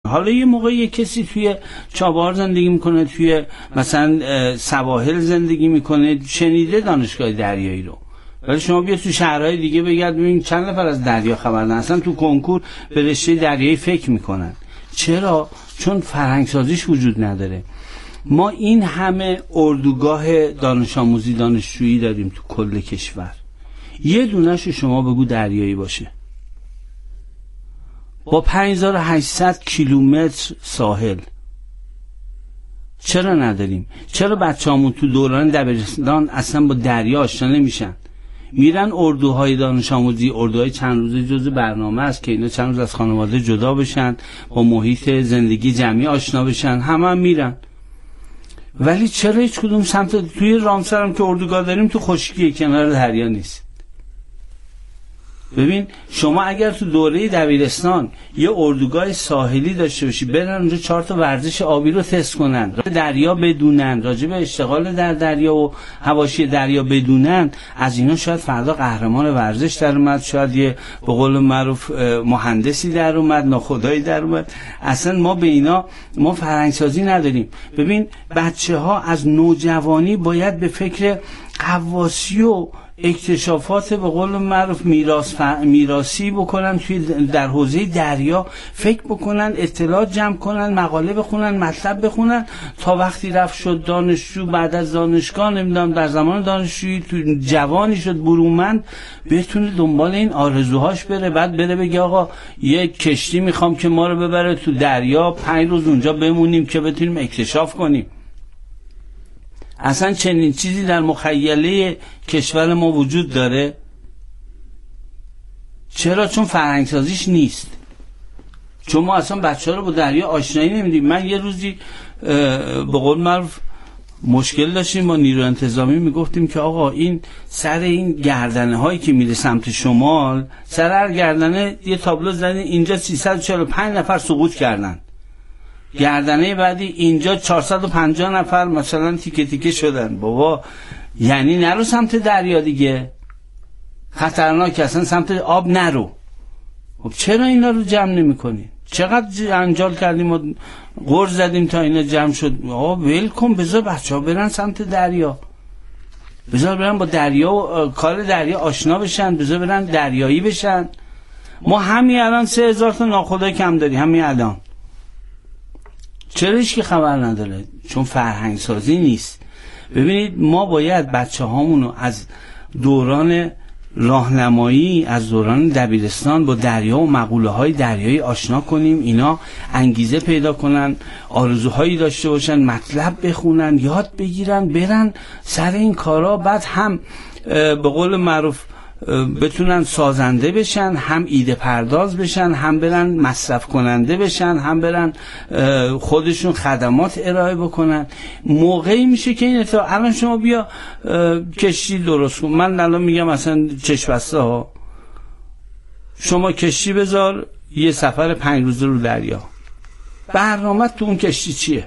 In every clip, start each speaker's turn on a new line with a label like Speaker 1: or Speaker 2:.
Speaker 1: حالا یه موقع یه کسی توی چابهار زندگی میکنه، توی مثلا سواحل زندگی میکنه، شنیده دانشگاه دریایی رو، ولی شما بیا تو شهرهای دیگه بگرد ببین چند نفر از دریا خبر ندارن، اصلا تو کنکور به رشته دریایی فکر میکنن. چرا؟ چون فرهنگسازیش وجود نداره. ما این همه اردوگاه دانش آموزی دانشجویی داریم تو کل کشور، یه دونه‌شو شما بگو دریایی باشه. با 5800 کیلومتر ساحل چرا نداریم؟ چرا بچه‌هامون تو دوران دبیرستان اصلا با دریا آشنا نمیشن؟ میرن اردوهای دانش آموزی، اردوهای چند روزه جزء برنامه است که اینا چند روز از خانواده جدا بشن، با محیط زندگی جمعی آشنا بشن، هم میرن. ولی چرا هیچ کدوم سمت توی رامسر هم که اردوگاه داریم تو خشکی کنار دریا نیست؟ ببین شما اگر تو دوره دبیرستان یه اردوگاه ساحلی داشته باشی، برن اونجا 4 تا ورزش آبی رو تست کنن، دریا بدونن، راجع به اشتغال در دریا و حواشی دریا بدونن، از اینا شاید فردا قهرمان ورزش در اومد، شاید یه به قول معروف مهندسی در اومد، ناخدایی در اومد. اصلا ما به اینا ما فرهنگسازی نداریم. ببین بچه‌ها از نوجوانی باید به فکر غواصی و اکتشافات به قول معروف میراثی بکنن، توی در حوزه دریا فکر بکنن، اطلاعات جمع کنن، مقاله بخونن، مطلب بخونن، تا وقتی رفت شد دانشجو، بعد از دانشگاه نمیدونم در زمان دانشجویی تو جوانی شد برومند، بتونه دنبال این آرزوهاش بره. بعد بره بگه آقا یک کشتی میخوام که ما رو ببره تو دریا، 5 روز اونجا بمونیم که بتونیم اکتشاف کنیم. اصلا چنین چیزی در مخیله کشور ما وجود داره؟ چرا؟ چون فرهنگسازیش نیست. چون ما اصلا بچه ها رو با دریا آشنایی نمیدیم. من یه روزی به قول معروف مشکل داشتیم با نیرو انتظامی، میگفتیم که آقا این سر این گردنه هایی که میره سمت شمال، سر هر گردنه یه تابلو زدن، اینجا 345 نفر سقوط کردن، گردنه بعدی اینجا 450 نفر مثلا تیکه تیکه شدن. بابا یعنی نرو سمت دریا دیگه، خطرناک، اصلا سمت آب نرو. خب چرا اینا رو جمع نمی کنی؟ چقدر انجال کردیم و غرض زدیم تا اینا جمع شد. آقا ول کن، بذار بچه‌ها برن سمت دریا، بذار برن با دریا و کار دریا آشنا بشن، بذار برن دریایی بشن. ما همین الان 3000 تا ناخدا کم داری، همین الان. چرا هیچ کی خبر نداره؟ چون فرهنگ سازی نیست. ببینید ما باید بچه هامونو از دوران راهنمایی، از دوران دبیرستان با دریا و مقوله های دریایی آشنا کنیم، اینا انگیزه پیدا کنن، آرزوهایی داشته باشن، مطلب بخونن، یاد بگیرن، برن سر این کارا. بعد هم به قول معروف بتونن سازنده بشن، هم ایده پرداز بشن، هم برن مصرف کننده بشن، هم برن خودشون خدمات ارائه بکنن. موقعی میشه که این الان شما بیا کشتی درست کن. من الان میگم مثلا چشم‌بسته ها، شما کشتی بذار یه سفر 5 روزه رو دریا، برنامه تو اون کشتی چیه؟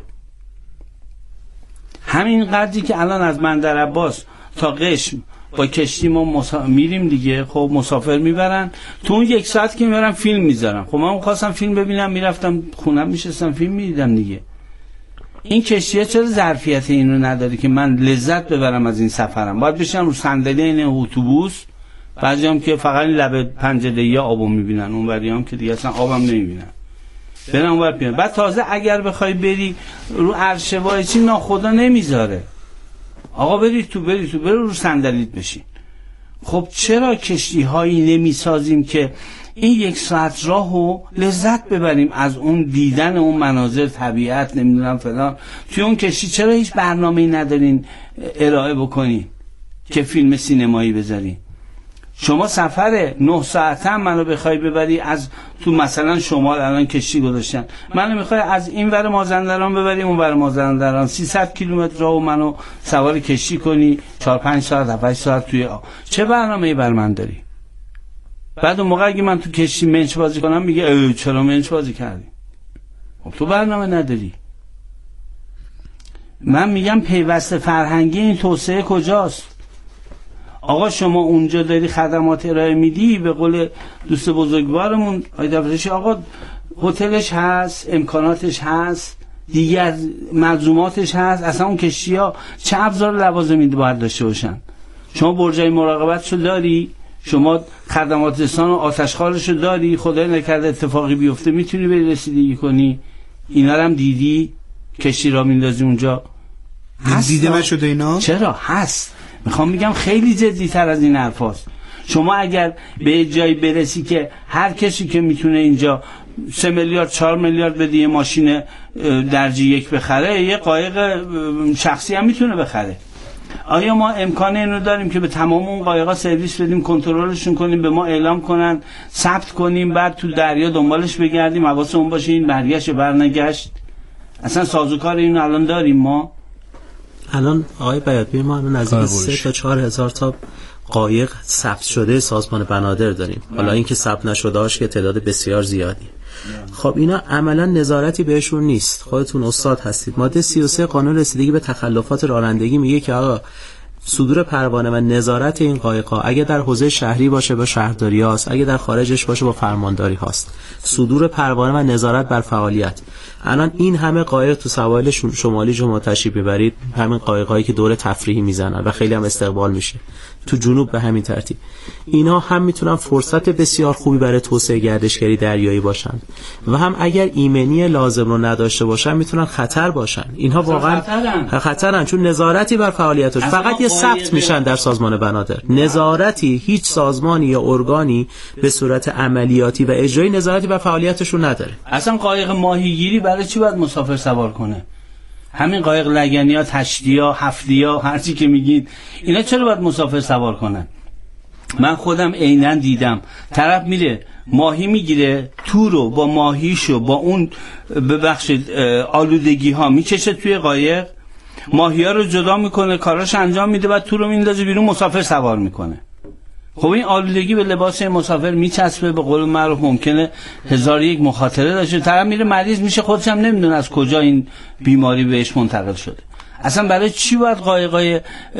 Speaker 1: همین قدری که الان از بندرعباس تا قشم با کشتی ما میریم دیگه. خب مسافر میبرن، تو اون 1 ساعت که میبرن فیلم میذارن. خب من خواستم فیلم ببینم، میرفتم خونم میشستم فیلم میدیدم دیگه. این کشتیه چرا ظرفیت اینو نداره که من لذت ببرم از این سفرم؟ باید بشم رو صندلی این اتوبوس، بعضی هم که فقط لب پنجره یا آبو میبینن، اون وریام که دیگه اصلا آبم نمیبینن، برن اونور پیان. بعد تازه اگر بخوای بری رو عرشه وای چی، ناخدا نمیذاره. آقا برید تو برو رو صندلیت بشین. خب چرا کشتی هایی نمی سازیم که این 1 ساعت راهو لذت ببریم از اون دیدن اون مناظر، طبیعت، نمیدونم فلان. توی اون کشتی چرا هیچ برنامه‌ای ندارین ارائه بکنین که فیلم سینمایی بذارین؟ شما سفر 9 ساعته هم منو بخوای ببری از تو مثلا شمال، الان کشتی گذاشتن، منو میخوای از این ور مازندران ببری اون ور مازندران، 300 کیلومتر راهو منو سوار کشتی کنی 4-5 ساعت 7 ساعت توی چه برنامه‌ای بر من داری؟ بعد اون موقع اگه من تو کشتی منچ بازی کنم میگه چرا منچ بازی کردی؟ خب تو برنامه نداری. من میگم پیوست فرهنگی این توسعه کجاست؟ آقا شما اونجا داری خدمات ارائه میدی، به قول دوست بزرگوارمون آقای دفترشی، آقا هتلش هست، امکاناتش هست، دیگر ملزوماتش هست. اصلا اون کشتی‌ها چه ابزار لوازمی باید داشته باشن؟ شما برجای مراقبتشو داری، شما خدمات رسان و آتشخوارشو داری، خدای نکرده اتفاقی بیفته میتونی بری رسیدگی کنی. اینا رو هم دیدی کشتی را میندازی اونجا؟
Speaker 2: دیده نشده اینا؟
Speaker 1: چرا هست؟ میخوام میگم خیلی جدی‌تر از این حرفاست. شما اگر به جایی برسی که هر کسی که میتونه اینجا 3 میلیارد 4 میلیارد بده یه ماشین درجه 1 بخره، یه قایق شخصی هم میتونه بخره. آیا ما امکان اینو داریم که به تمام اون قایقا سرویس بدیم، کنترلشون کنیم، به ما اعلام کنن، ثبت کنیم، بعد تو دریا دنبالش بگردیم، حواسمون باشه این برگشت برنگشت؟ اصلا سازوکار اینو الان داریم ما؟
Speaker 3: الان آقای بیاتپور ما نزدیک 3 تا 4 هزار تا قایق ثبت شده سازمان بنادر داریم. حالا اینکه ثبت نشده‌اش که تعداد بسیار زیادی. خب اینا عملا نظارتی بهشون نیست. خودتون استاد هستید. ماده 33 قانون رسیدگی به تخلفات رانندگی میگه که آقا صدور پروانه و نظارت این قایق‌ها اگه در حوزه شهری باشه با شهرداری هاست، اگه در خارجش باشه با فرمانداری هاست. صدور پروانه و نظارت بر فعالیت. الان این همه قایق تو سواحل شمالی شما تشریف ببرید، همین قایق‌هایی که دور تفریحی میزنن و خیلی هم استقبال میشه. تو جنوب به همین ترتیب. اینا هم میتونن فرصت بسیار خوبی برای توسعه گردشگری دریایی باشن و هم اگر ایمنی لازم رو نداشته باشن میتونن خطر باشن. اینها واقعا خطرن چون نظارتی بر فعالیتش فقط یه ثبت میشن در سازمان بنادر. نظارتی هیچ سازمانی یا ارگانی به صورت عملیاتی و اجرایی نظارتی بر فعالیتشون نداره.
Speaker 1: اصلا قایق ماهیگیری برای چی باید مسافر سوار کنه؟ همین قایق لگنیا، تشتیا، هفتیا، هر چی که میگید، اینا چرا باید مسافر سوار کنن؟ من خودم عیناً دیدم طرف میره ماهی میگیره، تو رو با ماهیشو با اون ببخشید آلودگی ها میکشه توی قایق، ماهی ها رو جدا میکنه، کاراش انجام میده، بعد تو رو میندازه بیرون، مسافر سوار میکنه. خب این آلودگی به لباس مسافر میچسبه، به قول معروف ممکنه 1001 مخاطره داشته، طرف میره مریض میشه، خودش هم نمیدونه از کجا این بیماری بهش منتقل شده. اصلا برای چی باید قایقای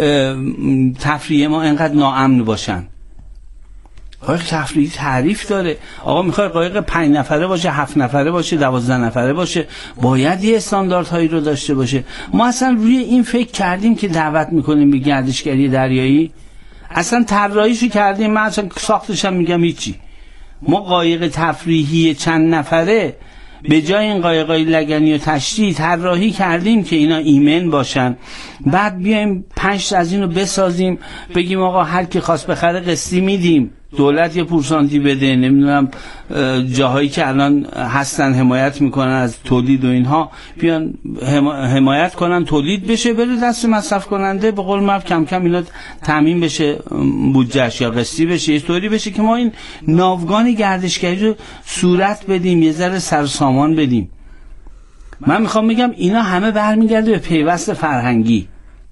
Speaker 1: تفریحی ما اینقدر ناامن باشن؟ قایق تفریحی تعریف داره. آقا میخوای قایق 5 نفره باشه، 7 نفره باشه، 12 نفره باشه، باید یه استانداردهایی رو داشته باشه. ما اصلا روی این فکر کردیم که دعوت میکنیم به گردشگری دریایی؟ اصلا طراحیشو کردیم، من اصلا ساختش هم میگم هیچی. ما قایق تفریحی چند نفره به جای این قایقای لگنی و تشتی طراحی کردیم که اینا ایمن باشن، بعد بیایم 5 از اینو بسازیم، بگیم آقا هر کی خواست بخره قسطی میدیم، دولت یه پورسانتی بده، نمیدونم جاهایی که الان هستن حمایت میکنن از تولید و اینها بیان حمایت کنن، تولید بشه بره دست مصرف کننده، به قول معروف کم کم اینا تامین بشه بودجهش یا قسطی بشه، طوری بشه که ما این ناوگان گردشگری رو صورت بدیم، یه ذره سرسامان بدیم. من میخوام بگم اینا همه برمیگرده به پیوست فرهنگی.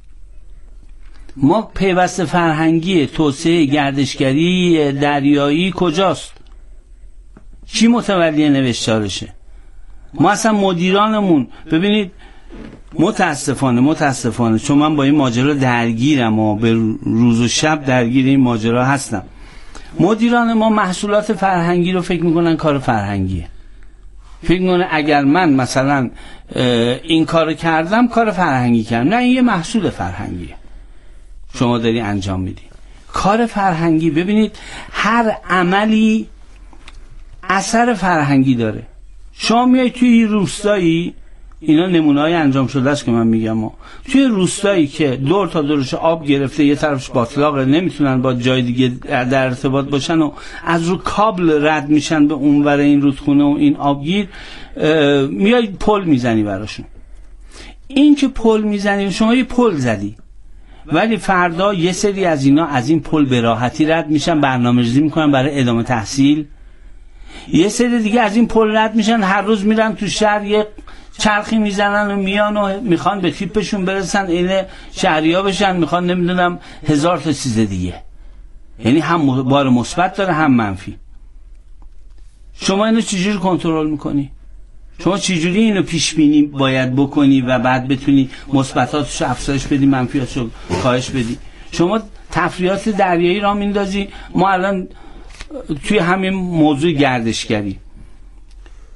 Speaker 1: ما پیوست فرهنگی توسعه گردشگری دریایی کجاست؟ کی متولی نوشتارشه؟ ما اصلا مدیرانمون ببینید، متاسفانه چون من با این ماجرا درگیرم و به روز و شب درگیر این ماجرا هستم، مدیران ما محصولات فرهنگی رو فکر میکنن کار فرهنگیه. فکر میکنه اگر من مثلا این کار کردم کار فرهنگی کردم. نه، این یه محصول فرهنگیه شما داری انجام میدی. کار فرهنگی، ببینید هر عملی اثر فرهنگی داره. شما میای توی روستایی، اینا نمونه‌های انجام شده است که من میگم، توی روستایی که دور تا دورش آب گرفته، یه طرفش باطلاقه، نمیتونن با جای دیگه در ارتباط باشن و از رو کابل رد میشن به اونور این رودخونه و این آبگیر، میای پل میزنی براشون. این که پل میزنی، شما یه پل زدی، ولی فردا یه سری از اینا از این پل به راحتی رد میشن، برنامه‌ریزی میکنن برای ادامه تحصیل. یه سری دیگه از این پل رد میشن، هر روز میرن تو شهر یه چرخی میزنن و میان و میخوان به تیپشون برسن، اینه شهریا بشن، میخوان نمیدونم 1000 تا چیز دیگه. یعنی هم بار مثبت داره هم منفی. شما اینو چجوری کنترل میکنی؟ شما چجوری اینو پیش بینی باید بکنی و بعد بتونی مثبتاتش افزایش بدی، منفیاتش کاهش بدی؟ شما تفریحات دریایی را میندازی. ما الان توی همین موضوع گردشگری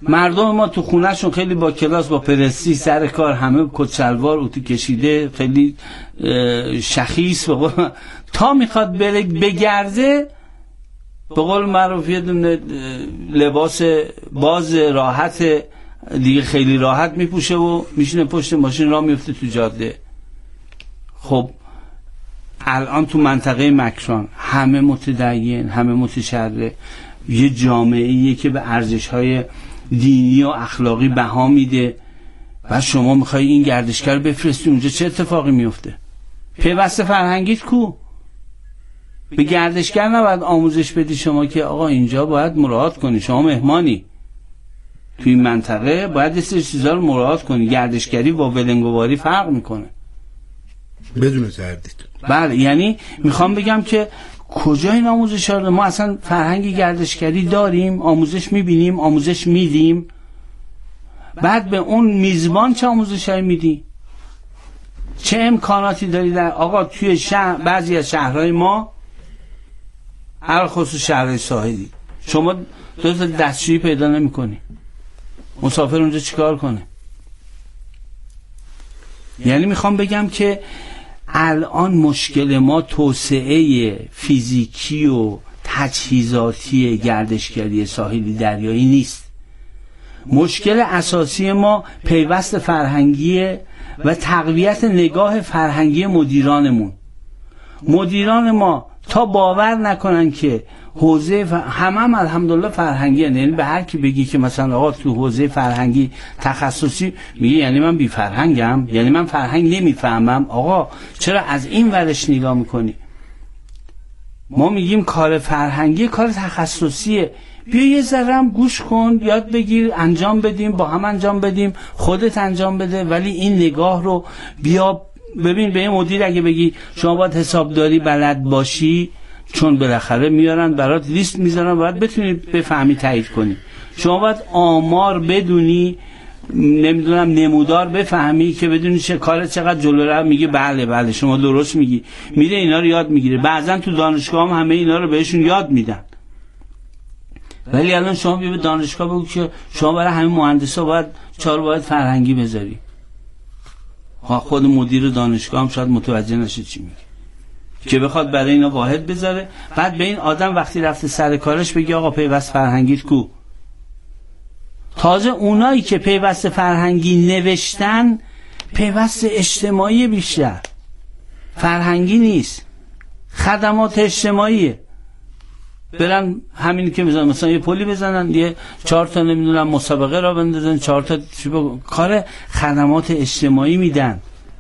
Speaker 1: مردم ما تو خونهشون خیلی با کلاس، با پرستی سر کار، همه کت شلوار اتو کشیده، خیلی شخیص تا میخواد بگرده به قول معروف یه دونه لباس باز راحت دیگه خیلی راحت میپوشه و میشینه پشت ماشین راه میفته تو جاده. خب الان تو منطقه مکران همه متدین، همه متشرع، یه جامعه‌ایه که به ارزش‌های دینی و اخلاقی بها میده و شما میخوای این گردشگر بفرستی اونجا، چه اتفاقی میفته؟ پیوست فرهنگیت کو؟ به گردشگر نباید آموزش بدی شما که آقا اینجا باید مراعات کنی، شما مهمانی توی این منطقه، باید یه سری چیزا رو مراعات کنی. گردشگری با ولنگواری فرق میکنه
Speaker 2: بدون تردید.
Speaker 1: بله، یعنی میخوام بگم که کجا این آموزش ها؟ ما اصلا فرهنگی گردشگری داریم؟ آموزش میبینیم؟ آموزش میدیم؟ بعد به اون میزبان چه آموزش هایی میدی؟ چه امکاناتی داری در آقا توی شهر، بعضی از شهرهای ما هر خصوص شهرهای ساحلی شما دو تا دستشویی پیدا نمی کنی، مسافر اونجا چیکار کنه؟ یعنی میخوام بگم که الان مشکل ما توسعه فیزیکی و تجهیزاتی گردشگری ساحلی دریایی نیست. مشکل اساسی ما پیوست فرهنگی و تقویت نگاه فرهنگی مدیرانمون. مدیران ما تا باور نکنن که حوزه همه الحمدلله فرهنگی هن. یعنی به هر کی بگی که مثلا آقا تو حوزه فرهنگی تخصصی، میگه یعنی من بی فرهنگم، یعنی من فرهنگ نمیفهمم. آقا چرا از این ورش نگاه میکنی؟ ما میگیم کار فرهنگی کار تخصصیه، بیا یه ذره هم گوش کن، یاد بگیر، انجام بدیم، با هم انجام بدیم، خودت انجام بده. ولی این نگاه رو بیا ببین. به این مدیر اگه بگی شما باید حسابداری بلد باشی، چون بالاخره میارن برات لیست میذارن، باید بتونی بفهمی تایید کنی. شما باید آمار بدونی، نمیدونم نمودار بفهمی که بدونی چه کار چقدر جلو رو. میگه بله شما درست میگی، میره اینا رو یاد میگیره. بعضن تو دانشگاه هم همه اینا رو بهشون یاد میدن. ولی الان شما بیا به دانشگاه بگو که شما برای همین مهندسا باید باید فرهنگی بذاری. خود مدیر دانشگاه هم شاید متوجه نشه چی میگه، که بخواد برای اینا واحد بذاره. بعد به این آدم وقتی رفته سر کارش بگی آقا پیوست فرهنگیت کو؟ تازه اونایی که پیوست فرهنگی نوشتن پیوست اجتماعی بیشتر، فرهنگی نیست، خدمات اجتماعیه. برن همین که مثلا یه پلی بزنن، یه 4 تا نمیدونم مسابقه را بندازن، 4 تا کار خدمات اجتماعی میدن،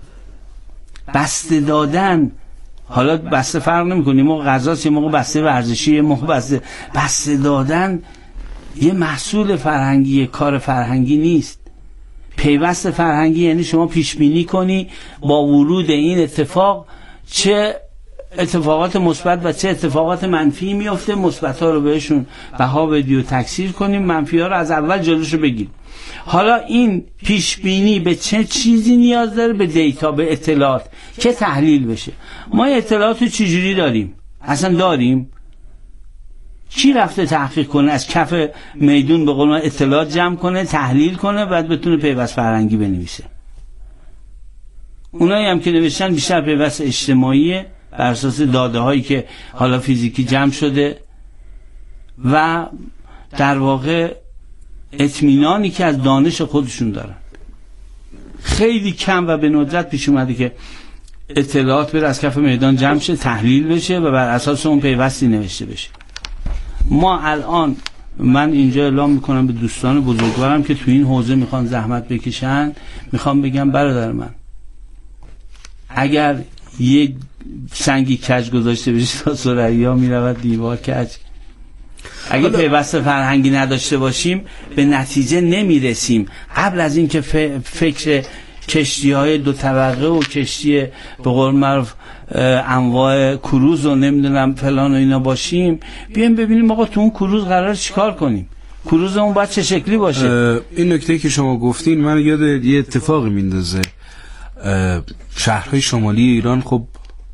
Speaker 1: بسته دادن. حالا بسته فرق نمی‌کنه، موقع غذاست، یه موقع بسته ورزشی، یه موقع بسته دادن. یه محصول فرهنگی، کار فرهنگی نیست. پیوست فرهنگی یعنی شما پیش بینی کنی با ورود این اتفاق چه اتفاقات مثبت و چه اتفاقات منفی میفته. مثبت‌ها رو بهشون بها بدی و تکثیر کنیم، منفی‌ها رو از اول جلوشو بگیر. حالا این پیش بینی به چه چیزی نیاز داره؟ به دیتا، به اطلاعات که تحلیل بشه. ما اطلاعات رو چجوری داریم؟ اصلا داریم؟ کی رفته تحقیق کنه از کف میدون به قول من اطلاعات جمع کنه، تحلیل کنه، بعد بتونه پیوست فرهنگی بنویسه؟ اونایی هم که نوشتن بیشتر پیوست اجتماعیه، بر اساس داده هایی که حالا فیزیکی جمع شده و در واقع اطمینانی که از دانش خودشون دارن. خیلی کم و به ندرت پیش اومده که اطلاعات بره از کف میدان جمع شه، تحلیل بشه و بر اساس اون پیوستی نوشته بشه. ما الان من اینجا اعلام میکنم به دوستان بزرگوارم که تو این حوزه میخوان زحمت بکشن، میخوام بگم برادر من، اگر یک سنگی کج گذاشته بشه تا ثریا میرود دیوار کج. اگه پیوست فرهنگی نداشته باشیم به نتیجه نمیرسیم. قبل از این که فکر کشتی‌های 2 طبقه و کشتی به قول معروف انواع کروز و نمیدونم فلان و اینا باشیم، بیایم ببینیم آقا تو اون کروز قرار چیکار کنیم، کروزمون باید چه شکلی باشه.
Speaker 2: این نکته که شما گفتین من یاد یه اتفاقی میندازه. شهرهای شمالی ایران خب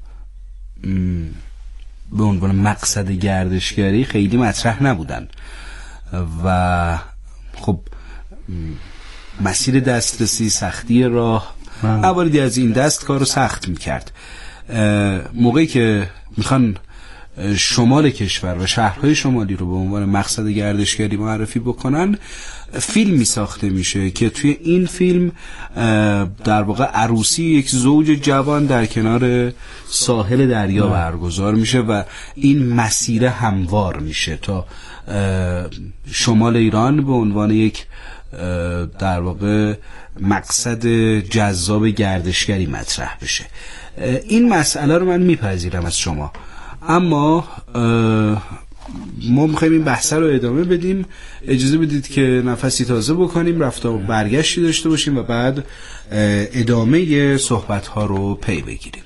Speaker 2: به عنوان مقصد گردشگری خیلی مطرح نبودن و خب مسیر دسترسی، سختی راه، مواردی از این دست کارو سخت میکرد. موقعی که میخوان شمال کشور و شهرهای شمالی رو به عنوان مقصد گردشگری معرفی بکنن، فیلمی ساخته میشه که توی این فیلم در واقع عروسی یک زوج جوان در کنار ساحل دریا برگزار میشه و این مسیر هموار میشه تا شمال ایران به عنوان یک در واقع مقصد جذاب گردشگری مطرح بشه. این مسئله رو من میپذیرم از شما، اما ما میخوایم این بحث رو ادامه بدیم. اجازه بدید که نفسی تازه بکنیم، رفت و برگشتی داشته باشیم و بعد ادامه صحبت ها رو پی بگیریم.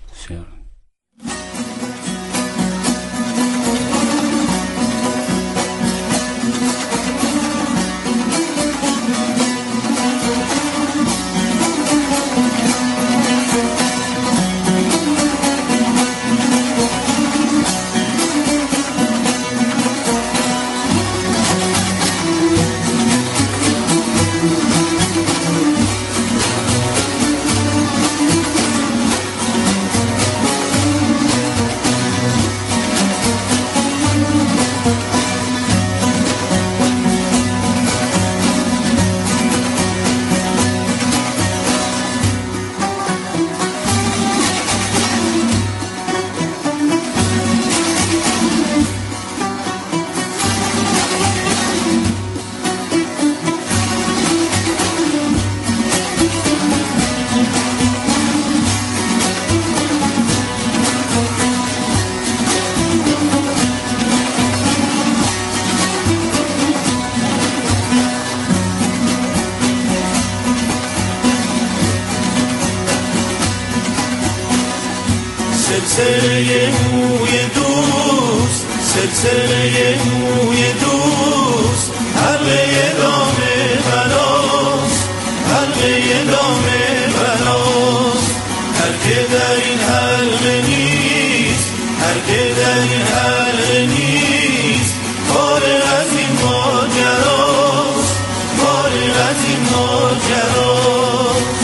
Speaker 4: سلسله موی دوست، سلسله موی دوست، حلقه دام بلاست، حلقه دام بلاست. هر که در این حلقه نیست، هر که در این حلقه نیست، فارغ از این ماجراست، فارغ از این ماجراست.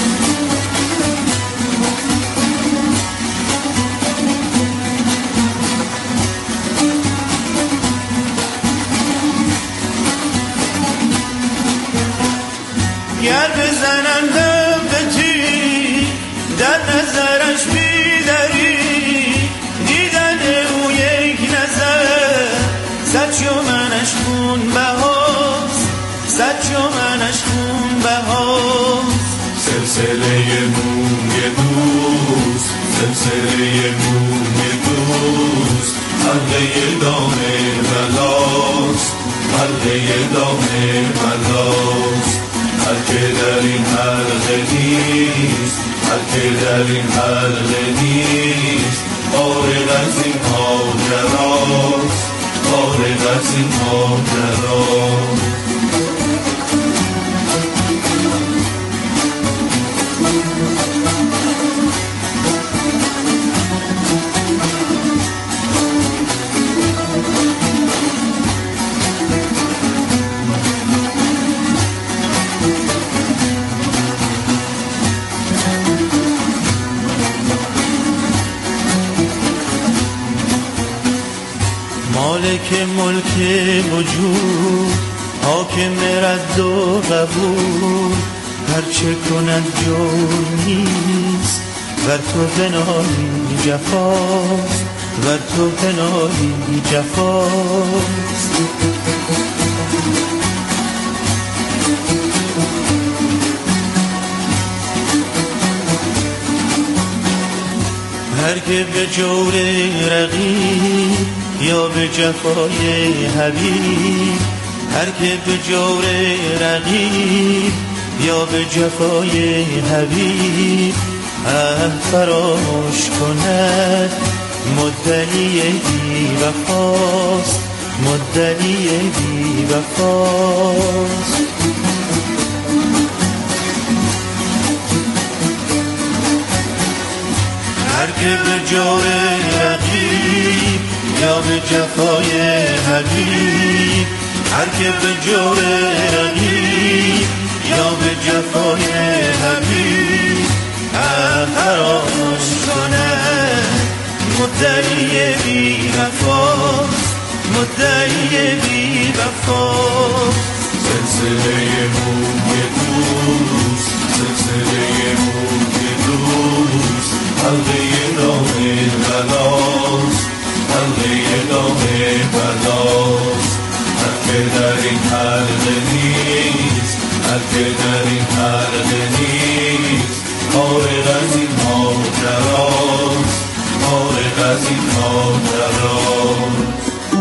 Speaker 4: گر بزنن هم به تیر در نظرش بیداری، دیدن او یک نظر صد شمنش خون بهاست، صد شمنش خون بهاست. سلسله موی دوست، سلسله موی دوست، حلقه دام بلاست، حلقه دام بلاست. هر که در این حلقه نیست، هر که در این حلقه نیست، فارغ از این ماجراست، فارغ از این ماجراست. مالک ملک وجود، حاکم رد و قبول، هرچه کند جور نیست، ور تو پناهی جفاست، ور تو پناهی جفاست. هر که به جور رقیب یا به جفای حبیب، هر که به جور رقیب یا به جفای حبیب، فراموش کند مدعی بی وفاست، مدعی بی وفاست. هر که به جور رقیب یا به جفای حبیب، هر که به جور رقیب یا به جفای حبیب فراموش کنه مدعی بی وفاست مدعی بی وفاست سلسله موی دوست سلسله موی دوست حلقه دام بلاست حلقه دام بلاست هر که در این حلقه نیست هر که در این حلقه نیست فارغ از این ماجراست فارغ از این ماجراست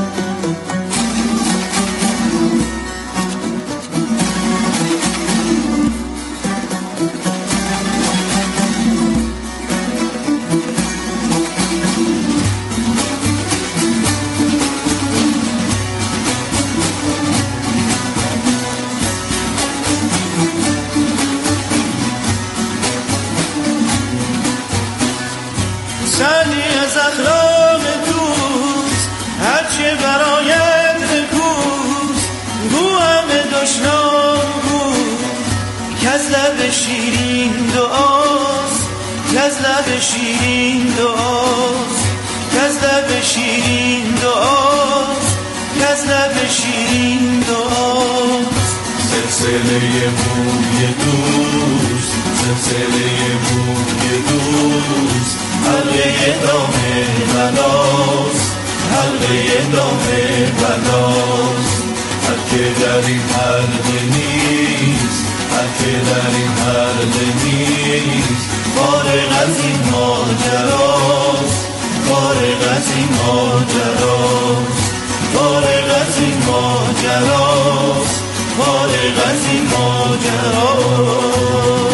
Speaker 4: سعدی از اخلاق دوست هرچه برایت بگوست گو همه دشنام گو کز لب شیرین دعاست کز لب شیرین دعاست کز لب شیرین دعاست کز لب شیرین دعاست سلسله موی دوست سلسله موی دوست حلقه دام بلاست حلقه دام بلاست هر که در این حلقه نیست هر که در این حلقه نیست فارغ از این ماجراست فارغ از این ماجراست فارغ از این ماجراست فارغ از این ماجراست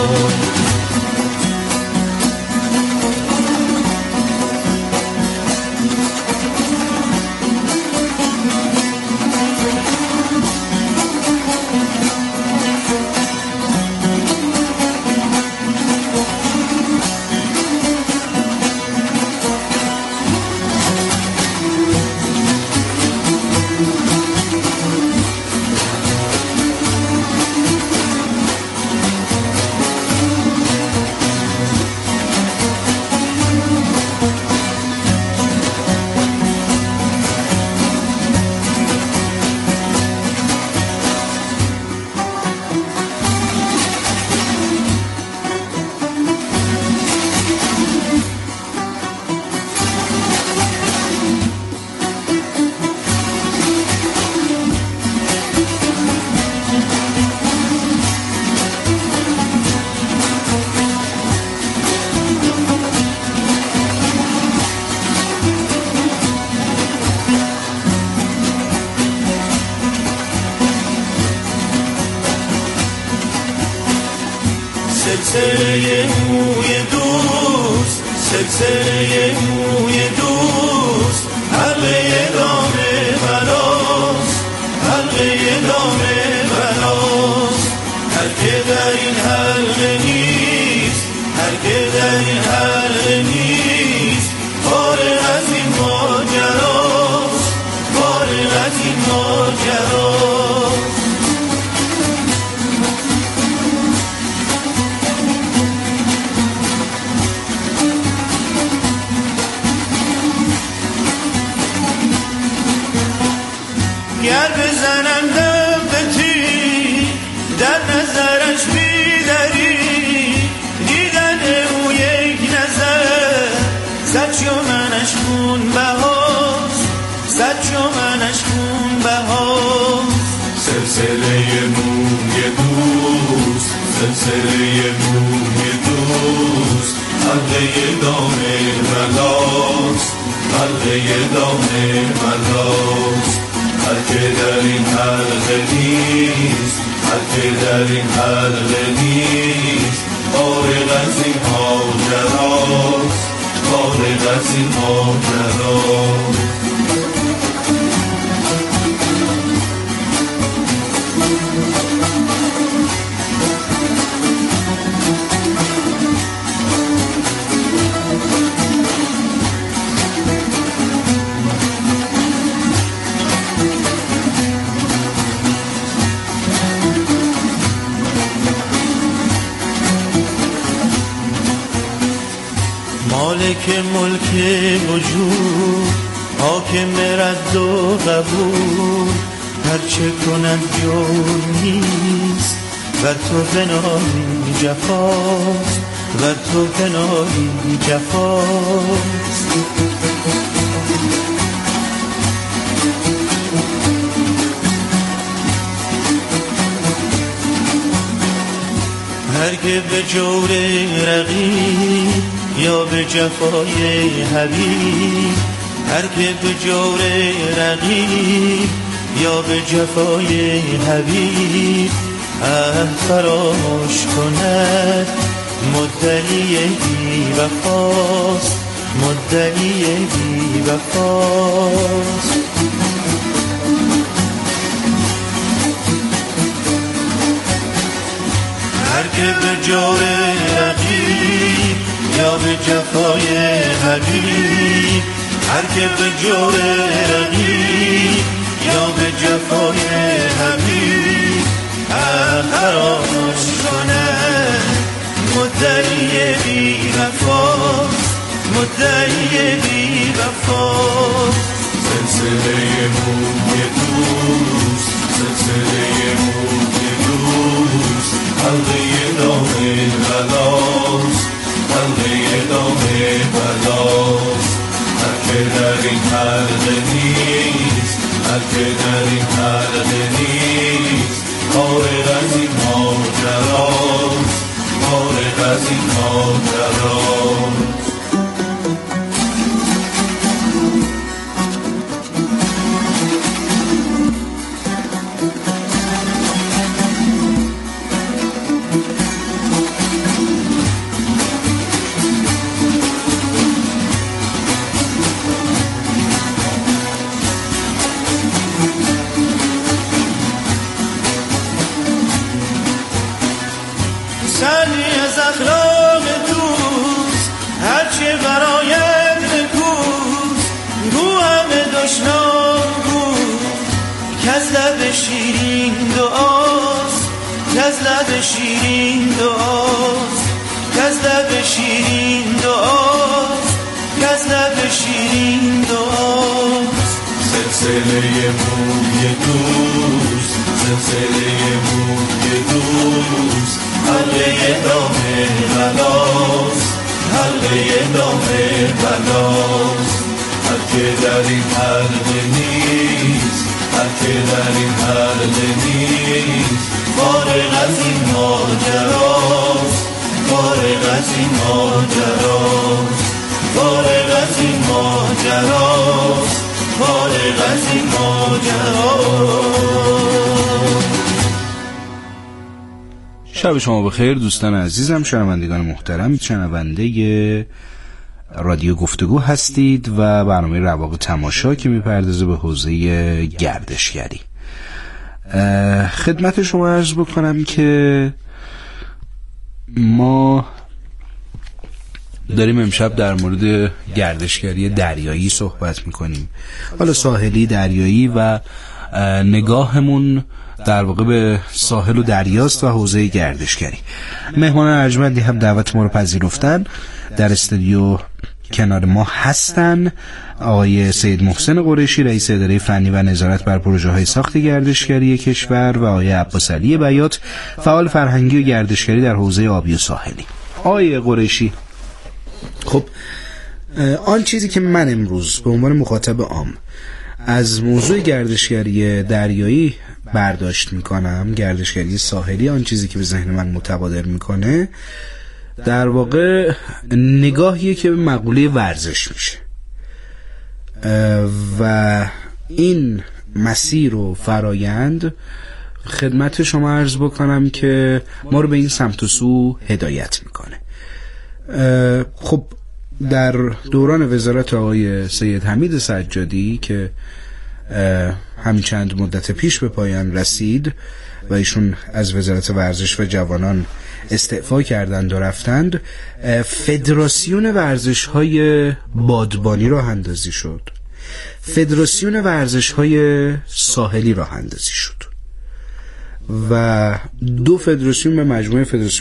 Speaker 4: سلسله موی دوست سلسله موی دوست حلقه دام بلاست حلقه دام بلاست هر که در این حلقه نیست هر که در این حلقه نیست فارغ از این ماجراست فارغ از این ماجراست گر بزنم دم به تیر در نظرش بیدری دیدن او یک نظر صد شمنش خون بهاست صد شمنش خون بهاست سلسله موی دوست سلسله موی دوست حلقه دام بلاست حلقه دام بلاست هر که در این حلقه نیست هر که در این حلقه نیست فارغ از این ماجراست فارغ از این ماجراست مالک ملک وجود، حاکم رد و قبول، هرچه کند جور نیست، بر تو بنایی جفاست، بر تو بنایی جفاست. هر که به جور رقیب یا به جفای حبیب، هر که به جور رقیب یا به جفای حبیب فراموش کند، مدعی بی وفاست، مدعی بی وفاست. هر که به جور رقیب یا به جفای حبیب، هر که به جور رقیب یا به جفای حبیب فراموش کند، مدعی بی وفاست، مدعی بی وفاست. سلسله موی دوست، سلسله موی دوست، حلقه دام بلاست، حلقه دام بلاست. هر که در این حلقه نیست، هر که در این حلقه نیست، فارغ از این ماجراست، فارغ از این ماجراست. سری از اخلاق دوست، هرچه برایت بکوست، گو همه دشنام گو، کز لب شیرین دعاست، کز لب شیرین دعاست، کز لب شیرین دعاست، کز لب شیرین دعاست. سلسله موی دوست، سلسله موی دوست، حلقه دام بلاست، حلقه دام بلاست. هر که در این حلقه نیست، هر که در این حلقه نیست، فارغ از این ماجراست، فارغ از این ماجراست، فارغ از این ماجراست، فارغ از این ماجراست.
Speaker 2: شب شما بخیر دوستان عزیزم، شنوندگان محترم، شنونده رادیو گفتگو هستید و برنامه رواق تماشا که میپردازه به حوزه گردشگری. خدمت شما عرض بکنم که ما داریم امشب در مورد گردشگری دریایی صحبت میکنیم، حالا ساحلی، دریایی، و نگاهمون در واقع به ساحل و دریاست و حوزه گردشگری. مهمان ارجمندی هم دعوت ما رو پذیرفتن، در استودیو کنار ما هستن آقای سید محسن قریشی، رئیس اداره فنی و نظارت بر پروژه‌های ساخت گردشگری کشور، و آقای عباس علی بیات، فعال فرهنگی و گردشگری در حوزه آبی و ساحلی. آقای قریشی، خب آن چیزی که من امروز به عنوان مخاطب عام از موضوع گردشگری دریایی برداشت میکنم، گردشگری ساحلی، آن چیزی که به ذهن من متبادر میکنه در واقع نگاهیه که به مقوله ورزش میشه و این مسیر و فرایند خدمت شما عرض بکنم که ما رو به این سمت و سو هدایت میکنه. خب در دوران وزارت آقای سید حمید سجادی که همین چند مدت پیش به پایان رسید و ایشون از وزارت ورزش و جوانان استعفا کردند و رفتند، فدراسیون ورزش‌های بادبانی راه اندازی شد، فدراسیون ورزش‌های ساحلی راه اندازی شد و دو فدراسیون به مجموعه فدراسیون